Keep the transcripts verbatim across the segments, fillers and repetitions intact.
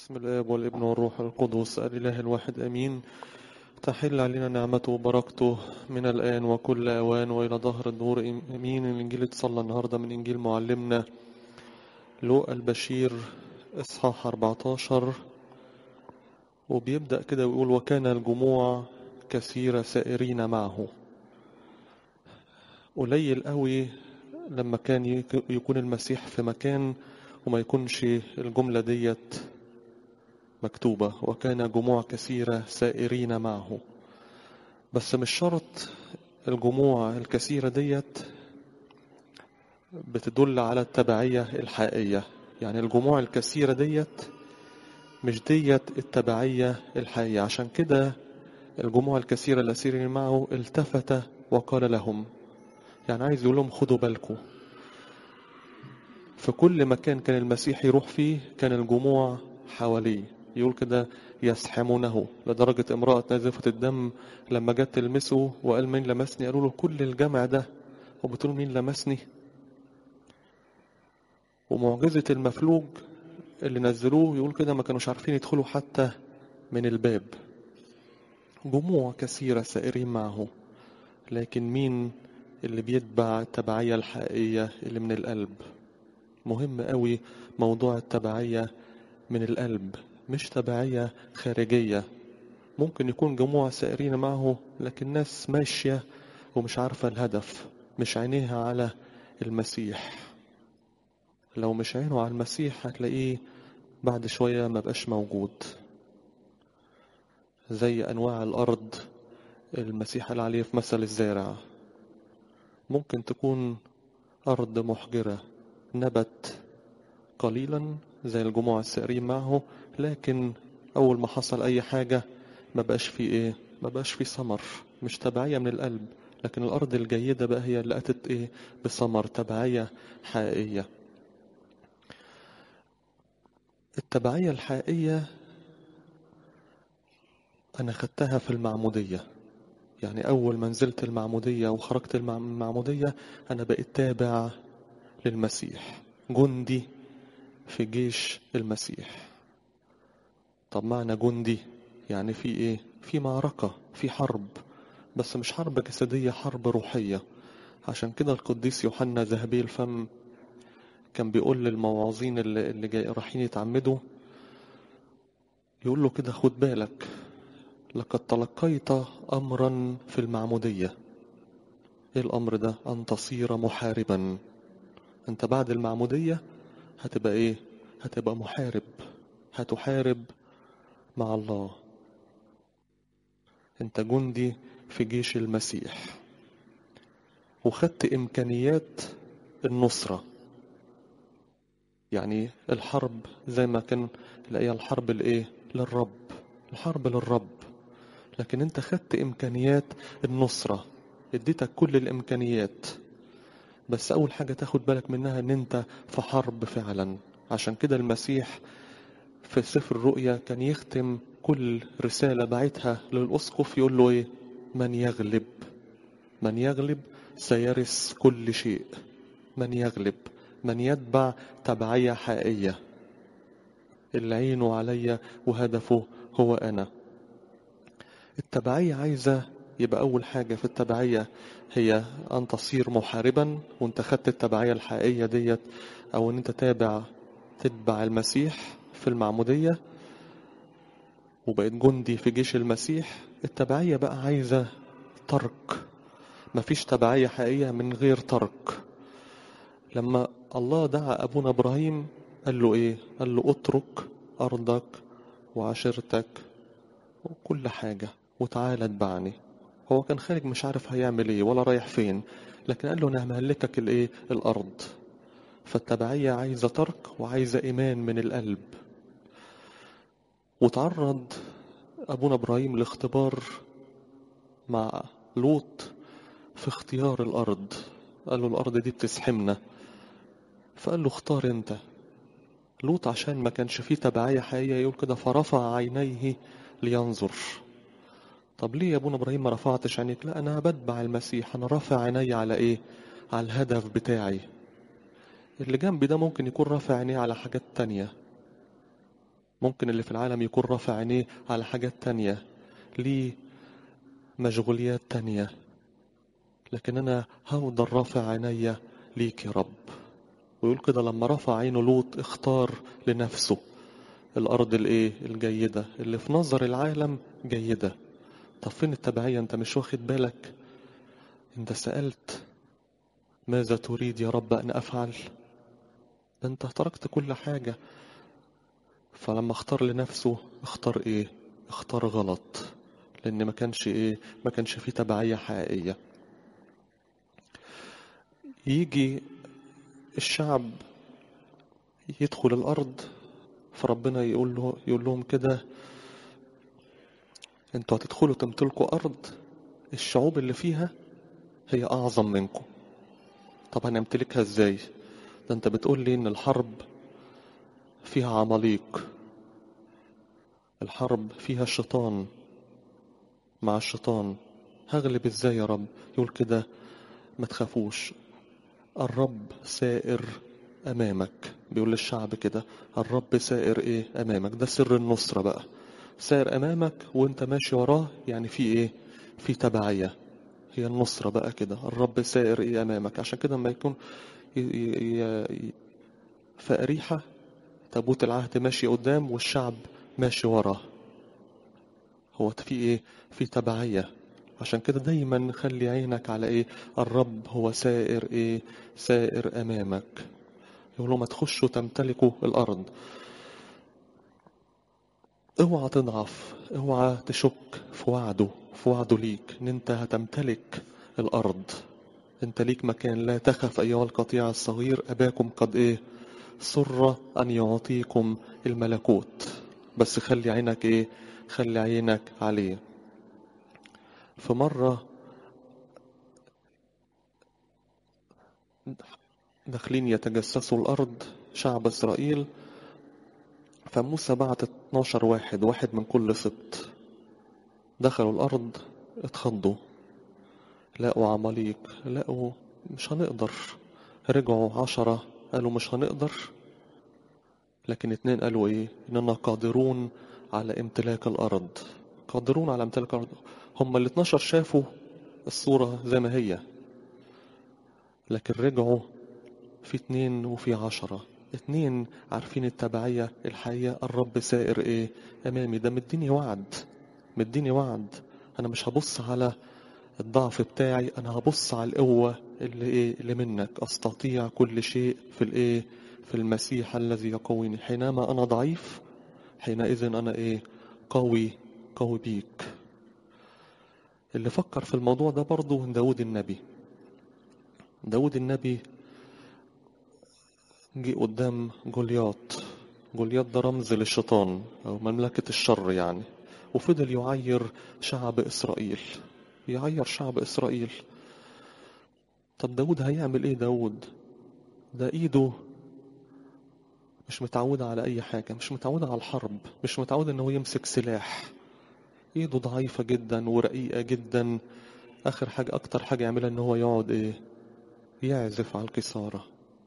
بسم الآب والابن والروح القدس الإله الواحد آمين. تحل علينا نعمته وبركته من الآن وكل أوان وإلى ظهر الدهور آمين. الإنجيل اتصلى النهاردة من إنجيل معلمنا لوقا البشير إصحاح أربعة عشر، وبيبدأ كده ويقول: وكان الجموع كثيرة سائرين معه. قليل قوي لما كان يكون المسيح في مكان وما يكونش الجملة ديت مكتوبة، وكان جموع كثيرة سائرين معه. بس مش شرط الجموع الكثيرة ديت بتدل على التبعية الحقيقية. يعني الجموع الكثيرة ديت مش ديت التبعية الحقيقية. عشان كده الجموع الكثيرة السائرين معه التفت وقال لهم، يعني عايز يقول لهم خدوا بالكم. في كل مكان كان المسيح يروح فيه كان الجموع حواليه، يقول كده يسحمونه، لدرجة امرأة نازفة الدم لما جت تلمسه وقال مين لمسني، قالوا له كل الجمع ده وبتقول مين لمسني. ومعجزة المفلوج اللي نزلوه يقول كده ما كانوش عارفين يدخلوا حتى من الباب. جموع كثيرة سائرين معه، لكن مين اللي بيتبع التبعية الحقيقية اللي من القلب؟ مهم قوي موضوع التبعية من القلب، مش تبعية خارجية. ممكن يكون جموع سائرين معه لكن ناس ماشية ومش عارفة الهدف، مش عينيها على المسيح. لو مش عينه على المسيح هتلاقيه بعد شوية ما بقاش موجود. زي أنواع الأرض المسيح قال عليه في مثل الزارع، ممكن تكون أرض محجرة نبت قليلا زي الجموع السائرين معه، لكن أول ما حصل أي حاجة ما بقاش فيه إيه، ما بقاش فيه ثمر. مش تبعية من القلب. لكن الأرض الجيدة بقى هي اللي أتت إيه بثمر، تبعية حقيقية. التبعية الحقيقية أنا خدتها في المعمودية. يعني أول ما نزلت المعمودية وخرجت المع- من المعمودية أنا بقيت تابع للمسيح، جندي في جيش المسيح. طب معنى جندي يعني في إيه؟ في معركة، في حرب، بس مش حرب جسدية، حرب روحية. عشان كده القديس يوحنا ذهبي الفم كان بيقول للمواعظين اللي, اللي جاي رايحين يتعمدوا، يقول له كده خد بالك، لقد تلقيت أمرا في المعمودية. ايه الأمر ده؟ أن تصير محاربا. انت بعد المعمودية هتبقى ايه؟ هتبقى محارب، هتحارب مع الله. انت جندي في جيش المسيح، وخدت إمكانيات النصرة. يعني الحرب زي ما كان الآية الحرب الايه للرب، الحرب للرب، لكن انت خدت إمكانيات النصرة، اديتك كل الإمكانيات. بس أول حاجة تاخد بالك منها ان انت في حرب فعلا. عشان كده المسيح في سفر الرؤيا كان يختم كل رسالة بعتها للأسقف يقول له ايه؟ من يغلب، من يغلب سيرث كل شيء. من يغلب، من يتبع تبعية حقيقية، اللي عينه عليا وهدفه هو أنا. التبعية عايزة يبقى أول حاجة في التبعية هي أن تصير محاربا. وانت خدت التبعية الحقيقية ديت، أو أن انت تابع تتبع المسيح في المعمودية وبقيت جندي في جيش المسيح. التبعية بقى عايزة ترك. مفيش تبعية حقيقية من غير ترك. لما الله دعا أبونا إبراهيم قال له إيه؟ قال له اترك أرضك وعشيرتك وكل حاجة وتعالى اتبعني. هو كان خارج مش عارف هيعمل إيه ولا رايح فين، لكن قال له أنا هملكك الإيه؟ الأرض. فالتبعية عايزة ترك وعايزة إيمان من القلب. وتعرض أبونا إبراهيم لاختبار مع لوط في اختيار الأرض. قال له الأرض دي بتسحمنا، فقال له اختار انت. لوط عشان ما كانش فيه تبعية حقيقية يقول كده فرفع عينيه لينظر. طب ليه يا ابونا ابراهيم ما رفعتش عينيك؟ لا انا بتبع المسيح، انا رافع عيني على ايه؟ على الهدف بتاعي. اللي جنبي ده ممكن يكون رافع عينيه على حاجات تانية. ممكن اللي في العالم يكون رافع عينيه على حاجات تانية، ليه مشغوليات تانية، لكن أنا هفضل رافع عينيا ليك يا رب. ويقول كده لما رفع عينه لوط اختار لنفسه الأرض الإيه الجيدة اللي في نظر العالم جيدة. طب فين التبعية؟ أنت مش واخد بالك؟ أنت سألت ماذا تريد يا رب أن أفعل؟ ده أنت تركت كل حاجة. فلما اختار لنفسه اختار إيه؟ اختار غلط، لأن ما كانش إيه ما كانش فيه تبعية حقيقية. يجي الشعب يدخل الأرض، فربنا يقول له يقول لهم كده انتوا هتدخلوا تمتلكوا أرض الشعوب اللي فيها هي أعظم منكم. طب هنمتلكها ازاي؟ ده انت بتقول لي ان الحرب فيها عماليق، الحرب فيها الشيطان مع الشيطان، هغلب ازاي يا رب؟ يقول كده ما تخافوش، الرب سائر أمامك. بيقول للشعب كده الرب سائر ايه أمامك. ده سر النصرة بقى، سائر أمامك وانت ماشي وراه، يعني في ايه في تبعية. هي النصرة بقى كده، الرب سائر ايه أمامك. عشان كده لما يكون ي- ي- ي- في أريحة تابوت العهد ماشي قدام والشعب ماشي وراه، هو في ايه في تبعية. عشان كده دايما خلي عينك على ايه الرب هو سائر ايه سائر امامك. يقولوا ما تخشوا تمتلكوا الارض. اوعى تضعف، اوعى تشك في وعده في وعده ليك ان انت هتمتلك الارض. انت ليك مكان، لا تخف ايها القطيع الصغير اباكم قد ايه سر ان يعطيكم الملكوت. بس خلي عينك ايه خلي عينك عليه. في مرة داخلين يتجسسوا الأرض شعب إسرائيل، فموسى بعت اتناشر واحد، واحد من كل سبط. دخلوا الأرض اتخضوا، لقوا عماليق، لقوا مش هنقدر. رجعوا عشرة قالوا مش هنقدر، لكن اتنين قالوا ايه اننا قادرون على امتلاك الأرض. قادرون على امتلاك الأرض. هم ال اتناشر شافوا الصورة زي ما هي، لكن رجعوا في اتنين وفي عشرة. اتنين عارفين التبعية الحقيقة، الرب سائر ايه امامي. ده مديني وعد، مديني وعد. انا مش هبص على الضعف بتاعي، انا هبص على القوة اللي ايه اللي منك. استطيع كل شيء في الايه في المسيح الذي يقويني. حينما انا ضعيف حينئذ انا ايه قوي قوي بيك. اللي فكر في الموضوع ده برضو داود النبي. داود النبي جه قدام جولياط. جولياط ده رمز للشيطان أو مملكة الشر يعني، وفضل يعير شعب إسرائيل، يعير شعب إسرائيل. طب داود هيعمل إيه؟ داود ده إيده مش متعودة على أي حاجة، مش متعودة على الحرب، مش متعود إن هو يمسك سلاح. إيده ضعيفة جدا ورقيقة جدا. آخر حاجة أكتر حاجة يعملها إن هو يقعد إيه يعزف على الكسارة.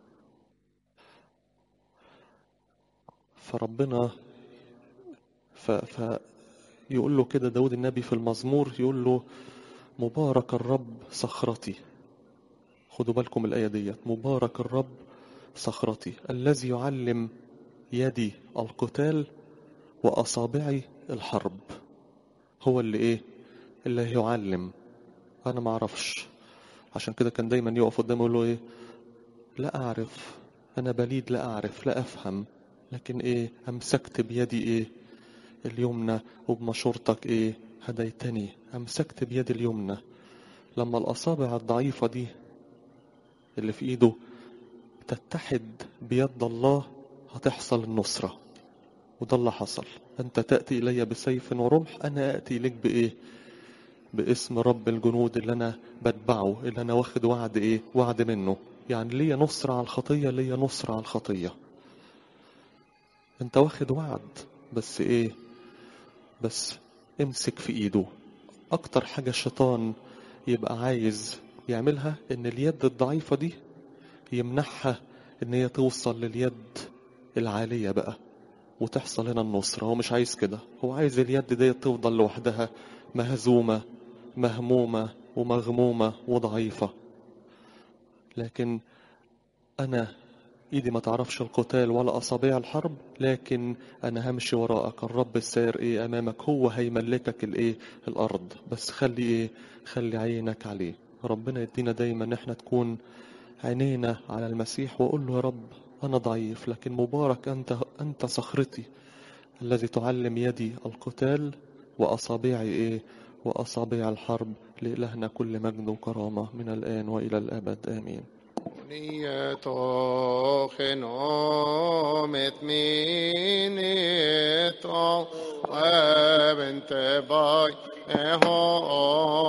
فربنا ف... ف... يقول له كده داود النبي في المزمور، يقول له مبارك الرب صخرتي. خدوا بالكم الآية ديت، مبارك الرب صخرتي الذي يعلم يدي القتال وأصابعي الحرب. هو اللي إيه اللي يعلم، أنا ما أعرفش. عشان كده كان دايما يقف قدامه يقول له إيه لا أعرف، أنا بليد لا أعرف لا أفهم، لكن إيه أمسكت بيدي إيه اليمنى وبمشورتك إيه هديتني. أمسكت بيدي اليمنى. لما الأصابع الضعيفة دي اللي في إيده تتحد بيد الله هتحصل النصرة. وده اللي حصل. أنت تأتي إلي بسيف ورمح، أنا أأتي إليك بإيه باسم رب الجنود اللي أنا بتبعه، اللي أنا واخد وعد إيه وعد منه. يعني ليا نصرة على الخطية، ليا نصرة على الخطية. أنت واخد وعد، بس إيه بس امسك في إيده. أكتر حاجة الشيطان يبقى عايز يعملها إن اليد الضعيفة دي يمنحها إن هي توصل لليد العالية بقى، وتحصل هنا النصرة. هو مش عايز كده، هو عايز اليد دي تفضل لوحدها مهزومة مهمومة ومغمومة وضعيفة. لكن أنا إيدي ما تعرفش القتال ولا أصابع الحرب، لكن أنا همشي وراءك. الرب السائر إيه أمامك، هو هيملكك الإيه الأرض، بس خلي إيه خلي عينك عليه. ربنا يدينا دايما إن إحنا تكون عينينا على المسيح، وأقول له يا رب أنا ضعيف، لكن مبارك أنت أنت صخرتي الذي تعلم يدي القتال وأصابعي إيه وأصابع الحرب. لإلهنا كل مجد وكرامة من الآن وإلى الأبد آمين. Niyto khenomet minito, evente bay eho